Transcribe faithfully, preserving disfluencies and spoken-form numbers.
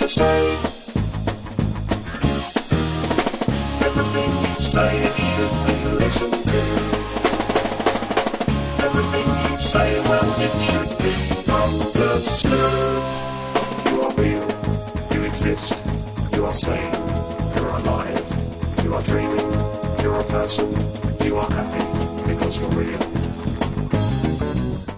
to stay. Everything you say, it should be listened to. Everything you say, well, it should be understood. You are real, you exist, you are sane, you're alive, you are dreaming, you're a person, you are happy because you're real.